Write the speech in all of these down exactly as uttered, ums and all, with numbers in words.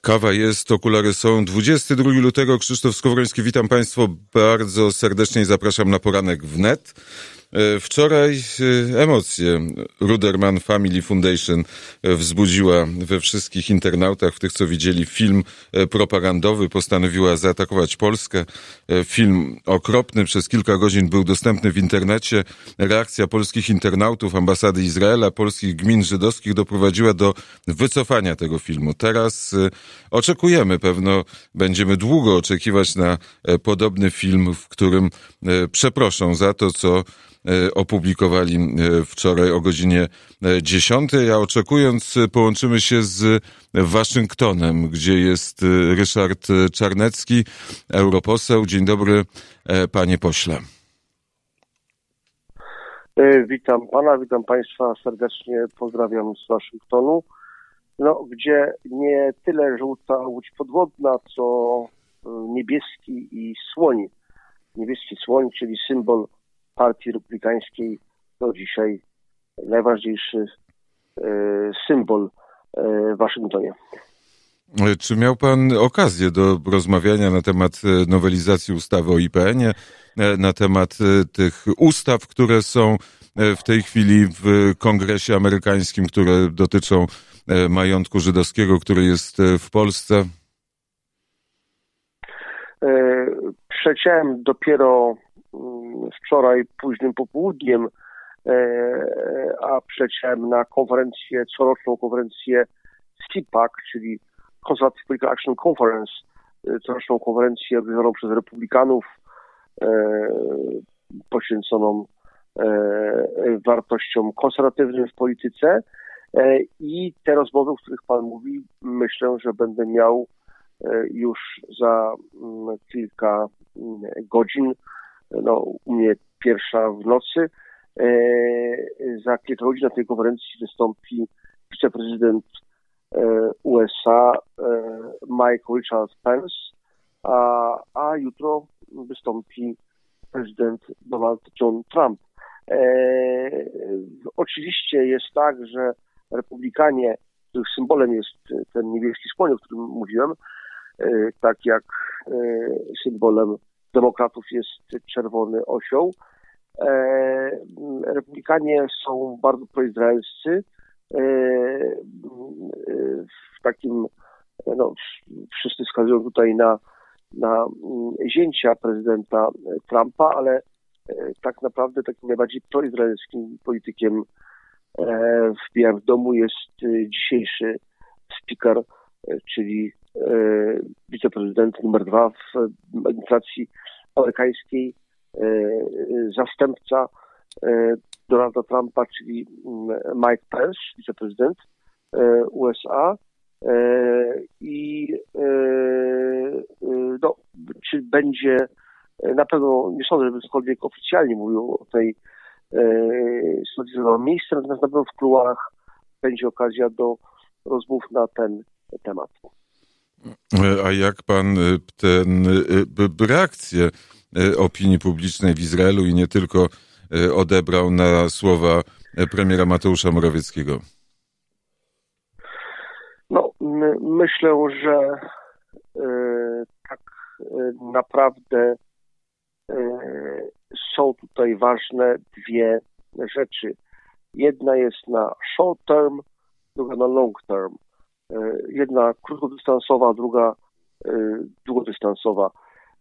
Kawa jest, okulary są. dwudziestego drugiego lutego, Krzysztof Skowroński, witam Państwa bardzo serdecznie i zapraszam na poranek wnet. Wczoraj emocje Ruderman Family Foundation wzbudziła we wszystkich internautach, w tych, co widzieli film propagandowy, postanowiła zaatakować Polskę. Film okropny, przez kilka godzin był dostępny w internecie. Reakcja polskich internautów, ambasady Izraela, polskich gmin żydowskich doprowadziła do wycofania tego filmu. Teraz oczekujemy, pewno będziemy długo oczekiwać na podobny film, w którym przeproszą za to, co opublikowali wczoraj o godzinie dziesiątej, a oczekując połączymy się z Waszyngtonem, gdzie jest Ryszard Czarnecki, europoseł. Dzień dobry, panie pośle. Witam pana, witam państwa serdecznie, pozdrawiam z Waszyngtonu, no, gdzie nie tyle żółta łódź podwodna, co niebieski i słoń. Niebieski słoń, czyli symbol Partii Republikańskiej, to dzisiaj najważniejszy e, symbol e, w Waszyngtonie. Czy miał pan okazję do rozmawiania na temat nowelizacji ustawy o I P N ie, na temat tych ustaw, które są w tej chwili w Kongresie amerykańskim, które dotyczą majątku żydowskiego, który jest w Polsce? E, przeciąłem dopiero wczoraj późnym popołudniem, a przeciąłem na konferencję, coroczną konferencję C I P A C, czyli Conservative Political Action Conference, coroczną konferencję organizowaną przez Republikanów, poświęconą wartościom konserwatywnym w polityce. I te rozmowy, o których pan mówi, myślę, że będę miał już za kilka godzin. No, u mnie pierwsza w nocy. E, za kilka godzin na tej konferencji wystąpi wiceprezydent e, U S A e, Mike Richard Pence, a, a jutro wystąpi prezydent Donald John Trump. E, oczywiście jest tak, że Republikanie, których symbolem jest ten niebieski słoń, o którym mówiłem, e, tak jak e, symbolem Demokratów jest czerwony osioł. E, Republikanie są bardzo proizraelscy. E, w takim, no, wszyscy wskazują tutaj na, na zięcia prezydenta Trumpa, ale tak naprawdę takim najbardziej proizraelskim politykiem w Białym Domu jest dzisiejszy speaker, czyli wiceprezydent numer dwa w administracji amerykańskiej, zastępca Donalda Trumpa, czyli Mike Pence, wiceprezydent U S A. I no, czy będzie, na pewno nie sądzę, żeby cokolwiek oficjalnie mówił o tej sytuacji, która ma miejsce, natomiast na pewno w kuluarach będzie okazja do rozmów na ten temat. A jak pan ten reakcję opinii publicznej w Izraelu i nie tylko odebrał na słowa premiera Mateusza Morawieckiego? No, myślę, że tak naprawdę są tutaj ważne dwie rzeczy. Jedna jest na short term, druga na long term. Jedna krótkodystansowa, druga długodystansowa.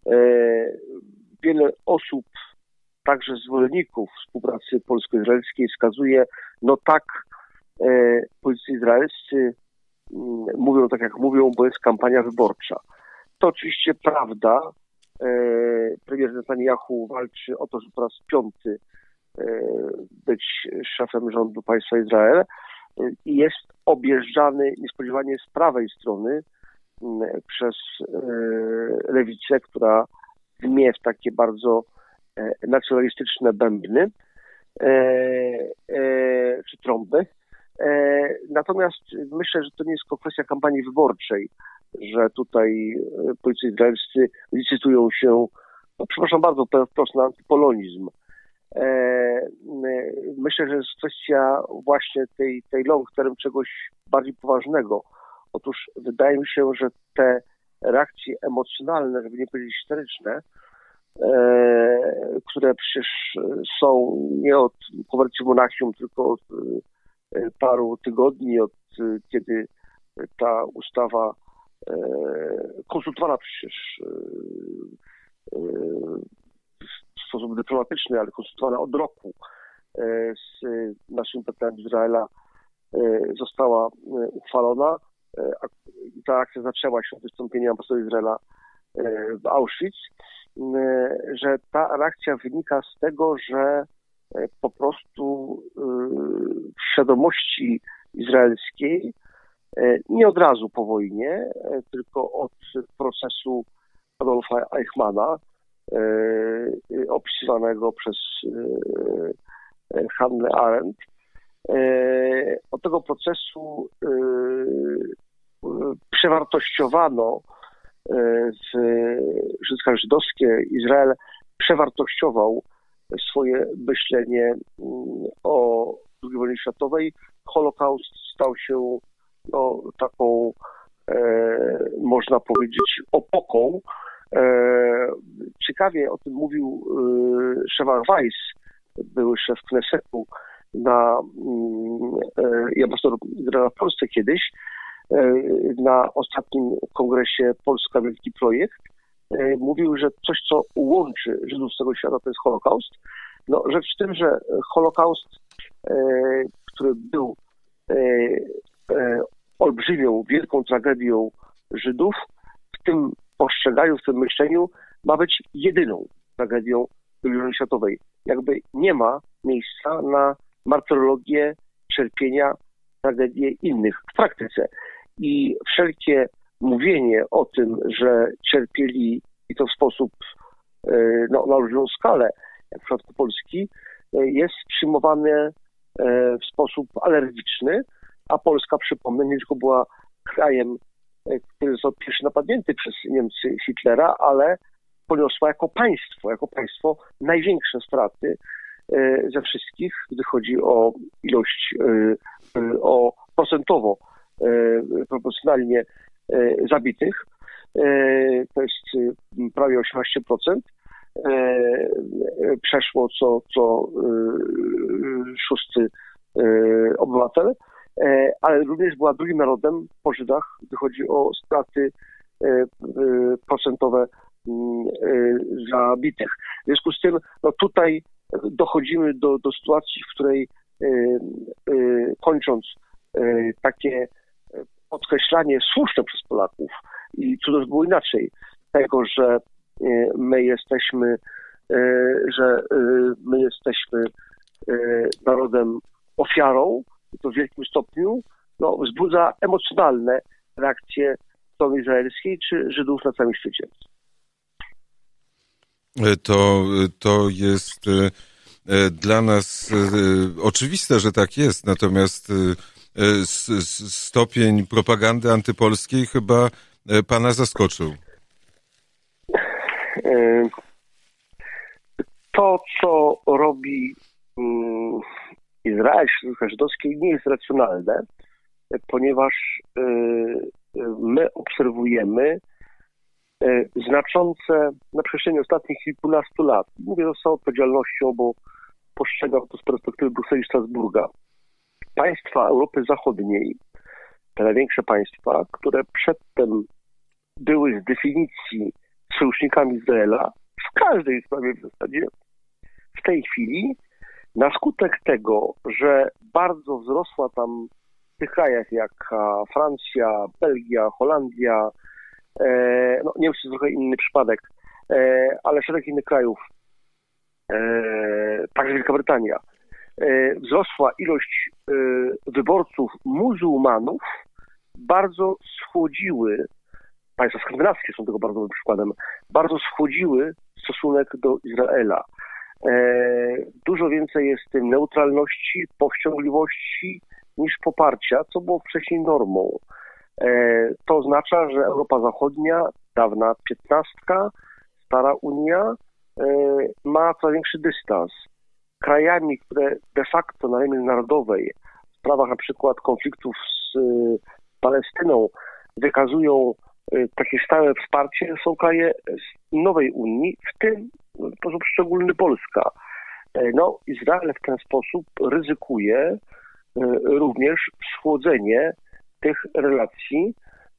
Wiele osób, także zwolenników współpracy polsko-izraelskiej wskazuje, no tak, politycy izraelscy mówią tak jak mówią, bo jest kampania wyborcza. To oczywiście prawda. Premier Netanyahu walczy o to, żeby po raz piąty być szefem rządu państwa Izrael i jest objeżdżany niespodziewanie z prawej strony przez lewicę, która dmie w takie bardzo nacjonalistyczne bębny czy trąby. Natomiast myślę, że to nie jest tylko kwestia kampanii wyborczej, że tutaj politycy izraelscy licytują się, no przepraszam bardzo, wprost na antypolonizm. Myślę, że jest kwestia właśnie tej, tej long term, czegoś bardziej poważnego. Otóż wydaje mi się, że te reakcje emocjonalne, żeby nie powiedzieć histeryczne, które przecież są nie od konwersji w Monachium, tylko od paru tygodni, od kiedy ta ustawa konsultowana przecież w sposób dyplomatyczny, ale konsultowana od roku z naszym partnerem Izraela została uchwalona. Ta akcja zaczęła się od wystąpienia ambasadora Izraela w Auschwitz, że ta reakcja wynika z tego, że po prostu w świadomości izraelskiej nie od razu po wojnie, tylko od procesu Adolfa Eichmanna, opisywanego przez Hannah Arendt. Od tego procesu przewartościowano w środowiska żydowskie. Izrael przewartościował swoje myślenie o drugiej wojnie światowej. Holokaust stał się no, taką, e, można powiedzieć, opoką. E, ciekawie o tym mówił e, Sheva Weiss, były szef Knesetu na e, i ambasador Izraela w Polsce kiedyś, e, na ostatnim kongresie Polska Wielki Projekt. E, mówił, że coś, co łączy Żydów z całego świata, to jest Holokaust. No, rzecz w tym, że Holokaust, e, który był e, e, olbrzymią, wielką tragedią Żydów, w tym postrzeganiu, w tym myśleniu ma być jedyną tragedią drugiej wojny światowej. Jakby nie ma miejsca na martyrologię, cierpienia, tragedie innych w praktyce. I wszelkie mówienie o tym, że cierpieli i to w sposób no, na olbrzymią skalę, jak w przypadku Polski, jest przyjmowane w sposób alergiczny, a Polska, przypomnę, nie tylko była krajem, który został pierwszy napadnięty przez Niemcy Hitlera, ale poniosła jako państwo, jako państwo największe straty ze wszystkich, gdy chodzi o ilość, o procentowo, proporcjonalnie zabitych. To jest prawie osiemnaście procent. Przeszło co, co szósty obywatel, ale również była drugim narodem po Żydach, gdy chodzi o straty procentowe zabitych. W związku z tym no tutaj dochodzimy do, do sytuacji, w której kończąc takie podkreślanie słuszne przez Polaków i cudownie było inaczej, tego, że my jesteśmy, że my jesteśmy narodem ofiarą, i to w wielkim stopniu, no, wzbudza emocjonalne reakcje strony izraelskiej czy Żydów na całym świecie. To, to jest dla nas oczywiste, że tak jest, natomiast stopień propagandy antypolskiej chyba pana zaskoczył. To, co robi Izrael, środowisko żydowskie, nie jest racjonalne, ponieważ my obserwujemy znaczące na przestrzeni ostatnich kilkunastu lat, mówię to z całą odpowiedzialnością, bo postrzegam to z perspektywy Brukseli i Strasburga, państwa Europy Zachodniej, te największe państwa, które przedtem były z definicji sojusznikami Izraela, w każdej sprawie w zasadzie, w tej chwili, na skutek tego, że bardzo wzrosła tam w tych krajach jak Francja, Belgia, Holandia, e, no Niemcy to trochę inny przypadek, e, ale szereg innych krajów, e, także Wielka Brytania, e, wzrosła ilość e, wyborców muzułmanów, bardzo schłodziły, państwa skandynawskie są tego bardzo dobrym przykładem, bardzo schłodziły stosunek do Izraela. E, dużo więcej jest w tym neutralności, powściągliwości niż poparcia, co było wcześniej normą. E, to oznacza, że Europa Zachodnia, dawna piętnastka, stara Unia, e, ma coraz większy dystans. Krajami, które de facto na arenie międzynarodowej w sprawach na przykład konfliktów z Palestyną wykazują takie stałe wsparcie, są kraje z nowej Unii, w tym w sposób szczególny Polska. No, Izrael w ten sposób ryzykuje również schłodzenie tych relacji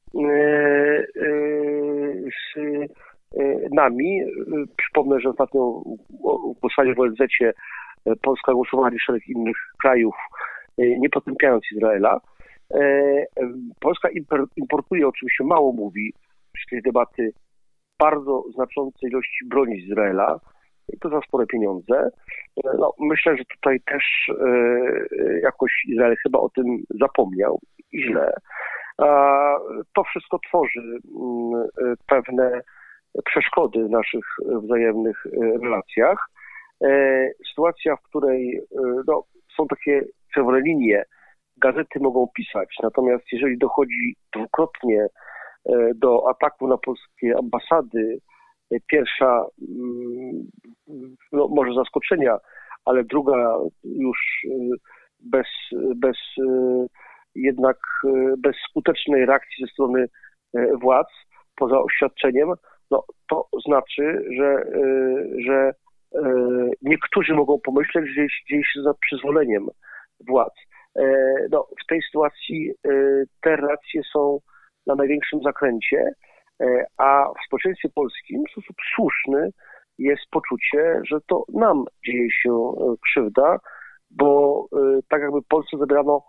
z nami. Przypomnę, że ostatnio w głosowanie w O N Z-cie Polska głosowała i szereg innych krajów, nie potępiając Izraela. Polska importuje, oczywiście mało mówi przy tej debaty, bardzo znaczące ilości broni z Izraela i to za spore pieniądze. No, myślę, że tutaj też jakoś Izrael chyba o tym zapomniał i źle. To wszystko tworzy pewne przeszkody w naszych wzajemnych relacjach. Sytuacja, w której no, są takie czerwone linie, gazety mogą pisać, natomiast jeżeli dochodzi dwukrotnie do ataku na polskie ambasady, pierwsza no, może zaskoczenia, ale druga już bez, bez jednak bez skutecznej reakcji ze strony władz, poza oświadczeniem, no to znaczy, że, że niektórzy mogą pomyśleć, że dzieje się za przyzwoleniem władz. No, w tej sytuacji te relacje są na największym zakręcie, a w społeczeństwie polskim w sposób słuszny jest poczucie, że to nam dzieje się krzywda, bo tak jakby Polsce zabierano,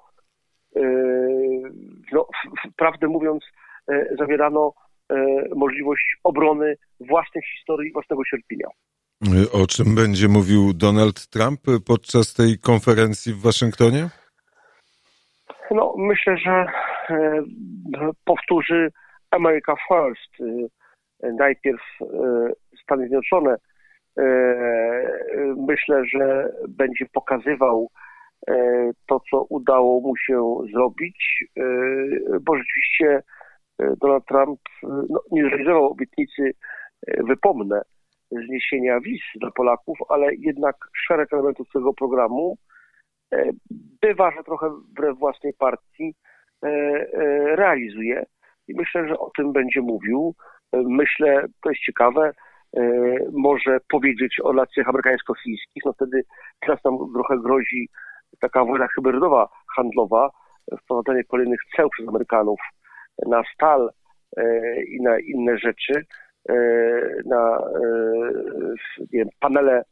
no, prawdę mówiąc, zawierano możliwość obrony własnej historii, własnego cierpienia. O czym będzie mówił Donald Trump podczas tej konferencji w Waszyngtonie? No, myślę, że powtórzy America First. Najpierw Stany Zjednoczone. Myślę, że będzie pokazywał to, co udało mu się zrobić, bo rzeczywiście Donald Trump no, nie zrealizował obietnicy, wypomnę, zniesienia wiz dla Polaków, ale jednak szereg elementów tego programu bywa, że trochę wbrew własnej partii realizuje i myślę, że o tym będzie mówił. Myślę, to jest ciekawe, może powiedzieć o relacjach amerykańsko-chińskich, no wtedy teraz nam trochę grozi taka wojna hybrydowa, handlowa, wprowadzenie kolejnych ceł przez Amerykanów na stal i na inne rzeczy, na nie wiem, panele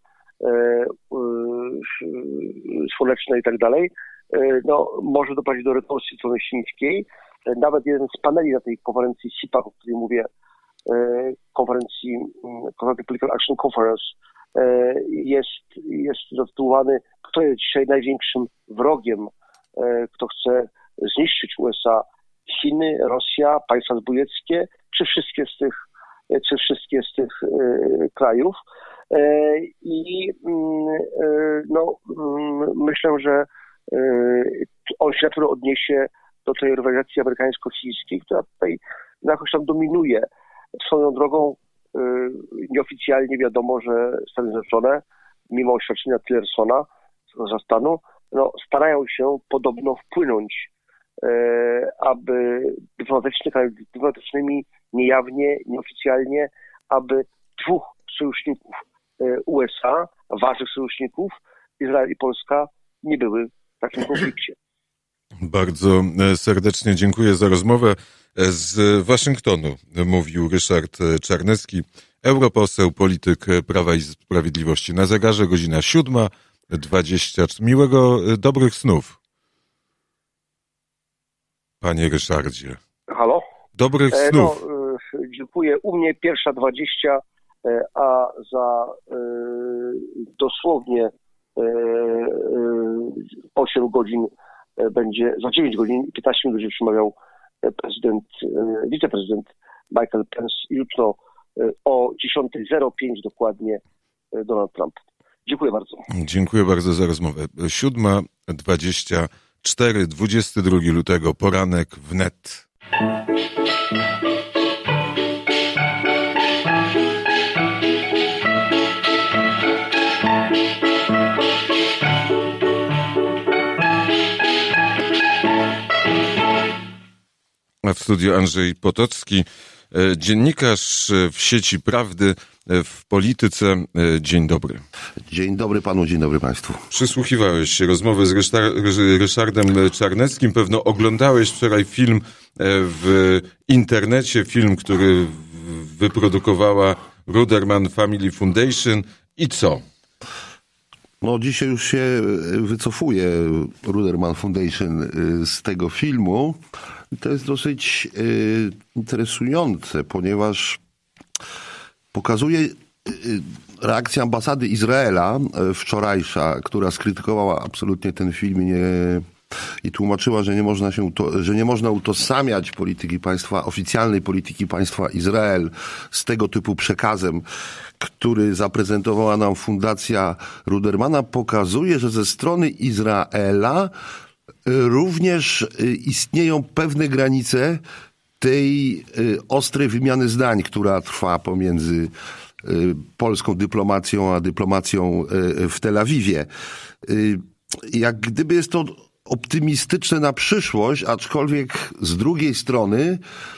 słoneczne i tak dalej, no, może doprowadzić do retorsji strony chińskiej. Nawet jeden z paneli na tej konferencji S I P A, o której mówię, konferencji Consultative Political Action Conference, jest, jest zatytułowany "Kto jest dzisiaj największym wrogiem, kto chce zniszczyć U S A? Chiny, Rosja, państwa zbójeckie, czy wszystkie z tych, czy wszystkie z tych krajów?" I no, myślę, że on się naturalnie odniesie do tej rywalizacji amerykańsko-chińskiej, która tutaj jakoś tam dominuje. Swoją drogą nieoficjalnie wiadomo, że Stany Zjednoczone, mimo oświadczenia Tillersona, sekretarza stanu, no, starają się podobno wpłynąć, aby dyplomatycznymi, niejawnie, nieoficjalnie, aby dwóch sojuszników U S A, ważnych sojuszników, Izrael i Polska, nie były w takim konflikcie. Bardzo serdecznie dziękuję za rozmowę. Z Waszyngtonu mówił Ryszard Czarnecki, europoseł, polityk Prawa i Sprawiedliwości. Na zegarze godzina siódma dwadzieścia. Miłego, dobrych snów, panie Ryszardzie. Halo? Dobrych snów. No, dziękuję. U mnie pierwsza dwadzieścia, a za dosłownie osiem godzin będzie, za dziewięć godzin i piętnaście minut będzie przemawiał prezydent, wiceprezydent Michael Pence i jutro o dziesiąta zero pięć dokładnie Donald Trump. Dziękuję bardzo. Dziękuję bardzo za rozmowę. siódma dwadzieścia cztery, dwudziestego drugiego lutego, poranek wnet. A w studiu Andrzej Potocki, dziennikarz w sieci Prawdy w Polityce. Dzień dobry. Dzień dobry panu, dzień dobry państwu. Przysłuchiwałeś się rozmowy z Ryszard- Ryszardem Czarneckim. Pewno oglądałeś wczoraj film w internecie, film, który wyprodukowała Ruderman Family Foundation. I co? No dzisiaj już się wycofuje Ruderman Foundation z tego filmu. To jest dosyć interesujące, ponieważ pokazuje reakcję ambasady Izraela wczorajsza, która skrytykowała absolutnie ten film i, nie, i tłumaczyła, że nie można się, to, że nie można utożsamiać polityki państwa, oficjalnej polityki państwa Izrael z tego typu przekazem, który zaprezentowała nam Fundacja Rudermana, pokazuje, że ze strony Izraela również istnieją pewne granice tej ostrej wymiany zdań, która trwa pomiędzy polską dyplomacją a dyplomacją w Tel Awiwie. Jak gdyby jest to optymistyczne na przyszłość, aczkolwiek z drugiej strony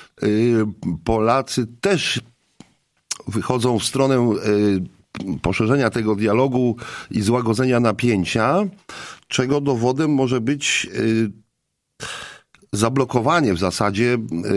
Polacy też wychodzą w stronę poszerzenia tego dialogu i złagodzenia napięcia, czego dowodem może być zablokowanie w zasadzie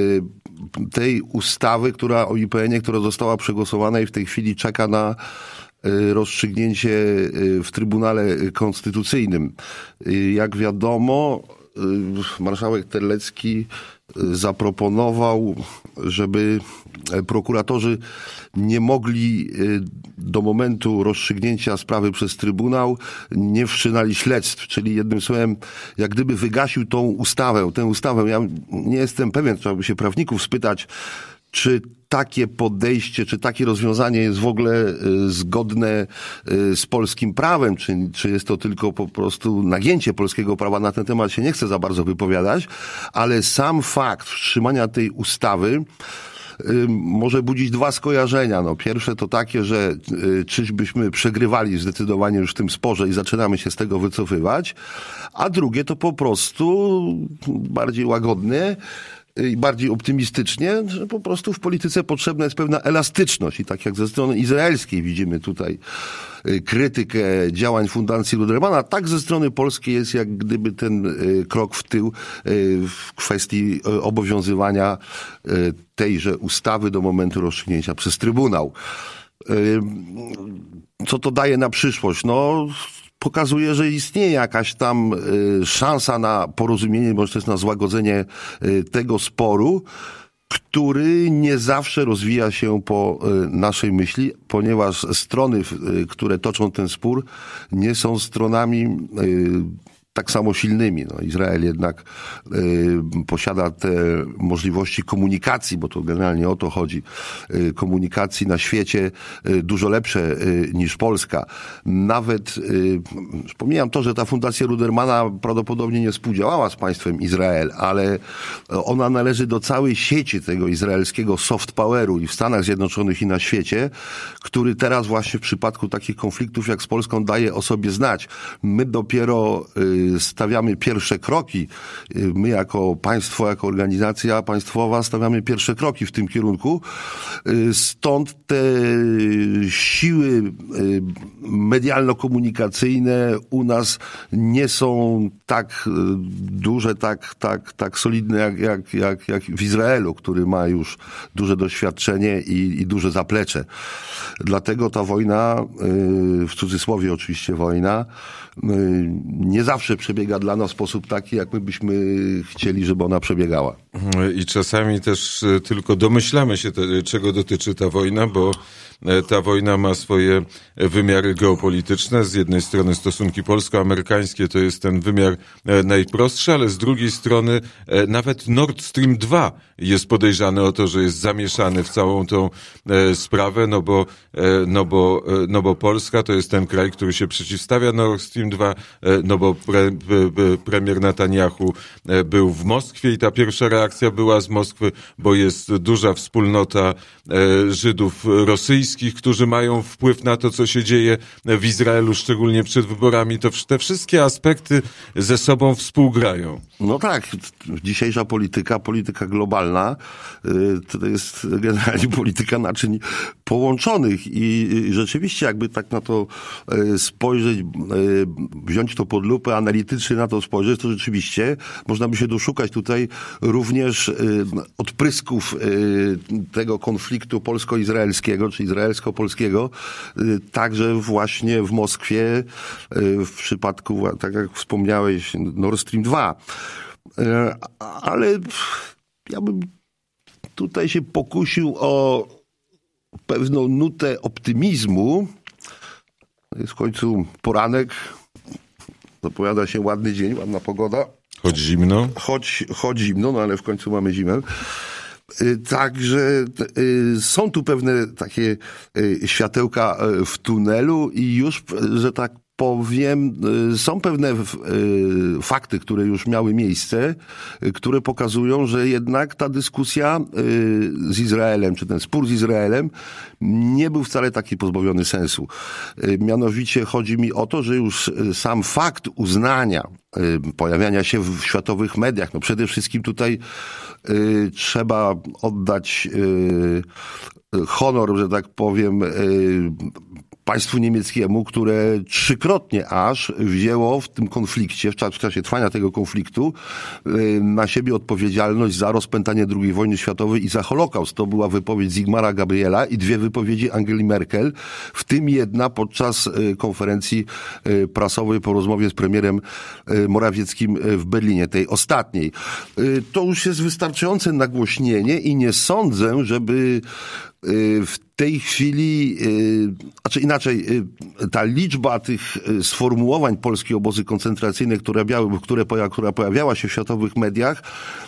tej ustawy, która o I P N-ie, która została przegłosowana i w tej chwili czeka na rozstrzygnięcie w Trybunale Konstytucyjnym. Jak wiadomo, marszałek Terlecki zaproponował, żeby prokuratorzy nie mogli do momentu rozstrzygnięcia sprawy przez Trybunał nie wszczynali śledztw, czyli jednym słowem jak gdyby wygasił tą ustawę. Tę ustawę, ja nie jestem pewien, trzeba by się prawników spytać, czy takie podejście, czy takie rozwiązanie jest w ogóle zgodne z polskim prawem, czy, czy jest to tylko po prostu nagięcie polskiego prawa. Na ten temat się nie chcę za bardzo wypowiadać, ale sam fakt wstrzymania tej ustawy może budzić dwa skojarzenia. No, pierwsze to takie, że czyżbyśmy przegrywali zdecydowanie już w tym sporze i zaczynamy się z tego wycofywać, a drugie to po prostu bardziej łagodne i bardziej optymistycznie, że po prostu w polityce potrzebna jest pewna elastyczność i tak jak ze strony izraelskiej widzimy tutaj krytykę działań Fundacji Rudermana, tak ze strony polskiej jest jak gdyby ten krok w tył w kwestii obowiązywania tejże ustawy do momentu rozstrzygnięcia przez Trybunał. Co to daje na przyszłość? No, pokazuje, że istnieje jakaś tam szansa na porozumienie, może też na złagodzenie tego sporu, który nie zawsze rozwija się po naszej myśli, ponieważ strony, które toczą ten spór, nie są stronami tak samo silnymi. No, Izrael jednak y, posiada te możliwości komunikacji, bo to generalnie o to chodzi, y, komunikacji na świecie y, dużo lepsze y, niż Polska. Nawet, y, pomijam to, że ta Fundacja Rudermana prawdopodobnie nie współdziałała z państwem Izrael, ale ona należy do całej sieci tego izraelskiego soft poweru i w Stanach Zjednoczonych i na świecie, który teraz właśnie w przypadku takich konfliktów jak z Polską daje o sobie znać. My dopiero y, stawiamy pierwsze kroki. My jako państwo, jako organizacja państwowa stawiamy pierwsze kroki w tym kierunku. Stąd te siły medialno-komunikacyjne u nas nie są tak duże, tak, tak, tak solidne jak, jak, jak, jak w Izraelu, który ma już duże doświadczenie i, i duże zaplecze. Dlatego ta wojna, w cudzysłowie oczywiście wojna, nie zawsze przebiega dla nas w sposób taki, jak my byśmy chcieli, żeby ona przebiegała. I czasami też tylko domyślamy się, te, czego dotyczy ta wojna, bo ta wojna ma swoje wymiary geopolityczne. Z jednej strony stosunki polsko-amerykańskie to jest ten wymiar najprostszy, ale z drugiej strony nawet Nord Stream dwa jest podejrzany o to, że jest zamieszany w całą tą sprawę, no bo, no bo, no bo Polska to jest ten kraj, który się przeciwstawia Nord Stream dwa, no bo pre, pre, premier Netanyahu był w Moskwie i ta pierwsza reakcja reakcja była z Moskwy, bo jest duża wspólnota Żydów rosyjskich, którzy mają wpływ na to, co się dzieje w Izraelu, szczególnie przed wyborami. To te wszystkie aspekty ze sobą współgrają. No tak, dzisiejsza polityka, polityka globalna, to jest generalnie polityka naczyń połączonych i rzeczywiście jakby tak na to spojrzeć, wziąć to pod lupę, analitycznie na to spojrzeć, to rzeczywiście można by się doszukać tutaj również odprysków tego konfliktu polsko-izraelskiego, czy izraelsko-polskiego, także właśnie w Moskwie, w przypadku, tak jak wspomniałeś, Nord Stream dwa. Ale ja bym tutaj się pokusił o pewną nutę optymizmu. Jest w końcu poranek, zapowiada się ładny dzień, ładna pogoda. Choć zimno. Choć, choć zimno, no ale w końcu mamy zimę. Także są tu pewne takie światełka w tunelu i już, że tak powiem, są pewne fakty, które już miały miejsce, które pokazują, że jednak ta dyskusja z Izraelem, czy ten spór z Izraelem nie był wcale taki pozbawiony sensu. Mianowicie chodzi mi o to, że już sam fakt uznania, pojawiania się w światowych mediach, no przede wszystkim tutaj trzeba oddać honor, że tak powiem, państwu niemieckiemu, które trzykrotnie aż wzięło w tym konflikcie, w czasie trwania tego konfliktu, na siebie odpowiedzialność za rozpętanie drugiej wojny światowej i za Holokaust. To była wypowiedź Zygmara Gabriela i dwie wypowiedzi Angeli Merkel, w tym jedna podczas konferencji prasowej po rozmowie z premierem Morawieckim w Berlinie, tej ostatniej. To już jest wystarczające nagłośnienie i nie sądzę, żeby w tej chwili, znaczy inaczej, ta liczba tych sformułowań polskiej obozy koncentracyjne, które, miały, które, która pojawiała się w światowych mediach,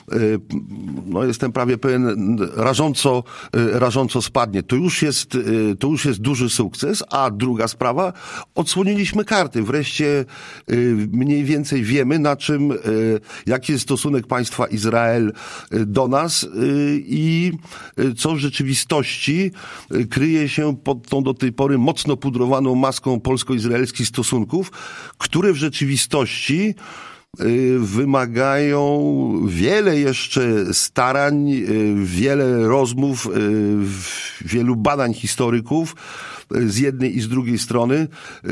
no jestem prawie pewien, rażąco, rażąco spadnie. To już jest, to już jest duży sukces, a druga sprawa, odsłoniliśmy karty. Wreszcie mniej więcej wiemy, na czym, jaki jest stosunek państwa Izrael do nas i co w rzeczywistości kryje się pod tą do tej pory mocno pudrowaną maską polsko-izraelskich stosunków, które w rzeczywistości wymagają wiele jeszcze starań, wiele rozmów, wielu badań historyków z jednej i z drugiej strony,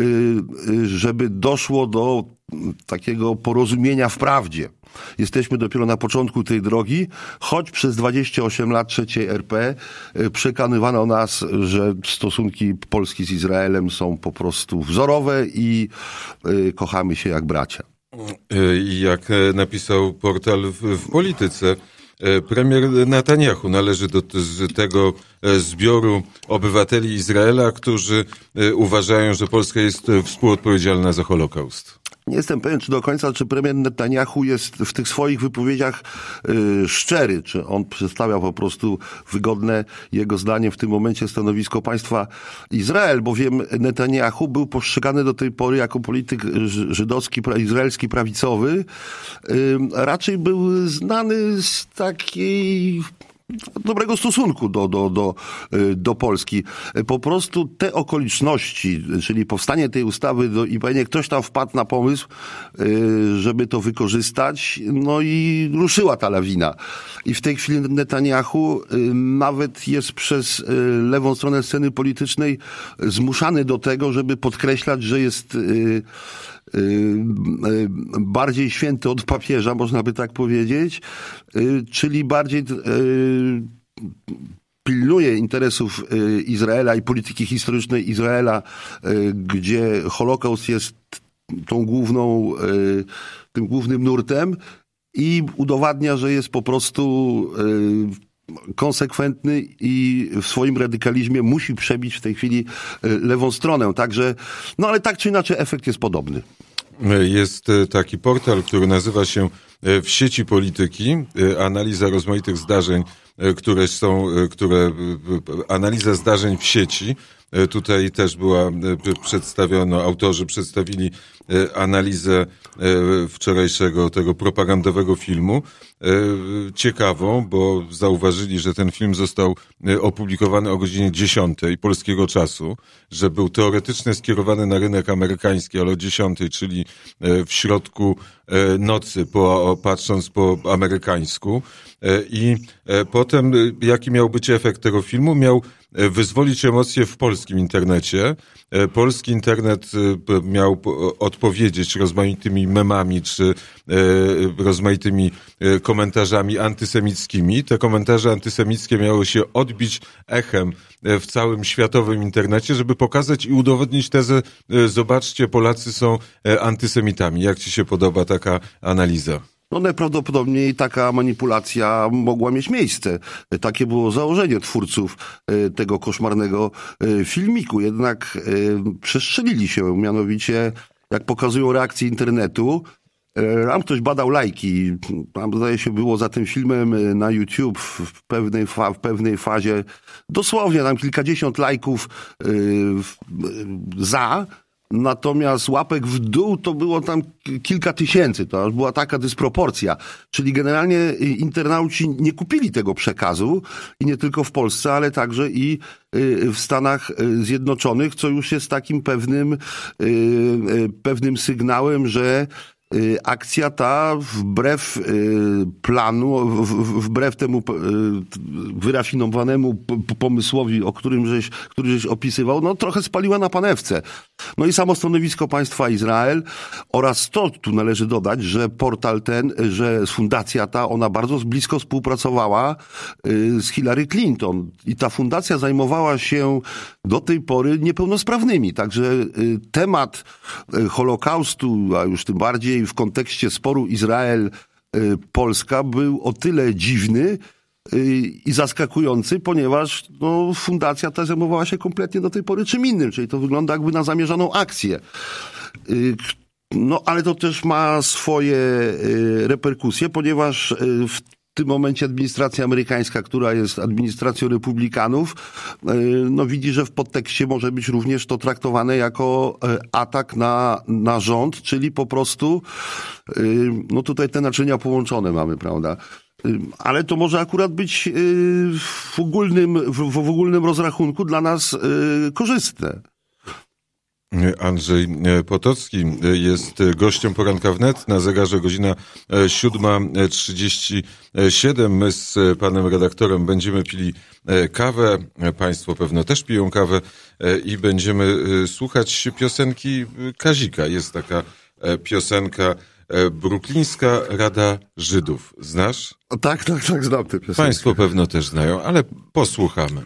żeby doszło do takiego porozumienia w prawdzie. Jesteśmy dopiero na początku tej drogi, choć przez dwadzieścia osiem lat trzeciej er pe przekonywano nas, że stosunki Polski z Izraelem są po prostu wzorowe i kochamy się jak bracia. Jak napisał portal w, w Polityce, premier Netanyahu należy do tego zbioru obywateli Izraela, którzy uważają, że Polska jest współodpowiedzialna za Holokaust. Nie jestem pewien, czy do końca, czy premier Netanyahu jest w tych swoich wypowiedziach y, szczery, czy on przedstawia po prostu wygodne jego zdaniem w tym momencie stanowisko państwa Izrael, bowiem Netanyahu był postrzegany do tej pory jako polityk żydowski, izraelski, prawicowy. Y, raczej był znany z takiej dobrego stosunku do, do, do, do Polski. Po prostu te okoliczności, czyli powstanie tej ustawy do, i pewnie ktoś tam wpadł na pomysł, żeby to wykorzystać, no i ruszyła ta lawina. I w tej chwili Netanyahu nawet jest przez lewą stronę sceny politycznej zmuszany do tego, żeby podkreślać, że jest bardziej święty od papieża, można by tak powiedzieć, czyli bardziej pilnuje interesów Izraela i polityki historycznej Izraela, gdzie Holokaust jest tą główną, tym głównym nurtem i udowadnia, że jest po prostu konsekwentny i w swoim radykalizmie musi przebić w tej chwili lewą stronę. Także, no ale tak czy inaczej efekt jest podobny. Jest taki portal, który nazywa się W sieci polityki, analiza rozmaitych zdarzeń, które są, które, analiza zdarzeń w sieci. Tutaj też była przedstawiona, autorzy przedstawili analizę wczorajszego tego propagandowego filmu. Ciekawą, bo zauważyli, że ten film został opublikowany o godzinie dziesiątej polskiego czasu, że był teoretycznie skierowany na rynek amerykański, ale o dziesiątej, czyli w środku nocy, po, patrząc po amerykańsku. I potem, jaki miał być efekt tego filmu? Miał wyzwolić emocje w polskim internecie. Polski internet miał odpowiedzieć rozmaitymi memami czy rozmaitymi komentarzami antysemickimi. Te komentarze antysemickie miały się odbić echem w całym światowym internecie, żeby pokazać i udowodnić tezę: zobaczcie, Polacy są antysemitami. Jak ci się podoba taka analiza? No najprawdopodobniej taka manipulacja mogła mieć miejsce. Takie było założenie twórców tego koszmarnego filmiku. Jednak przestrzelili się, mianowicie jak pokazują reakcje internetu, tam ktoś badał lajki. Tam zdaje się było za tym filmem na YouTube w pewnej, fa- w pewnej fazie dosłownie tam kilkadziesiąt lajków za. Natomiast łapek w dół to było tam kilka tysięcy. To była taka dysproporcja. Czyli generalnie internauci nie kupili tego przekazu i nie tylko w Polsce, ale także i w Stanach Zjednoczonych, co już jest takim pewnym, pewnym sygnałem, że akcja ta wbrew planu, wbrew temu wyrafinowanemu pomysłowi, o którym żeś, który żeś opisywał, no trochę spaliła na panewce. No i samo stanowisko państwa Izrael oraz to, tu należy dodać, że portal ten, że fundacja ta, ona bardzo blisko współpracowała z Hillary Clinton i ta fundacja zajmowała się do tej pory niepełnosprawnymi. Także temat Holokaustu, a już tym bardziej w kontekście sporu Izrael-Polska był o tyle dziwny i zaskakujący, ponieważ no, fundacja ta zajmowała się kompletnie do tej pory czym innym, czyli to wygląda jakby na zamierzoną akcję. No ale to też ma swoje reperkusje, ponieważ w w tym momencie administracja amerykańska, która jest administracją republikanów, no widzi, że w podtekście może być również to traktowane jako atak na, na rząd, czyli po prostu, no tutaj te naczynia połączone mamy, prawda? Ale to może akurat być w ogólnym, w, w ogólnym rozrachunku dla nas korzystne. Andrzej Potocki jest gościem Poranka Wnet. Na zegarze godzina siódma trzydzieści siedem. My z panem redaktorem będziemy pili kawę. Państwo pewno też piją kawę i będziemy słuchać piosenki Kazika. Jest taka piosenka Bruklińska Rada Żydów. Znasz? Tak, tak, tak, znam tę piosenkę. Państwo pewno też znają, ale posłuchamy.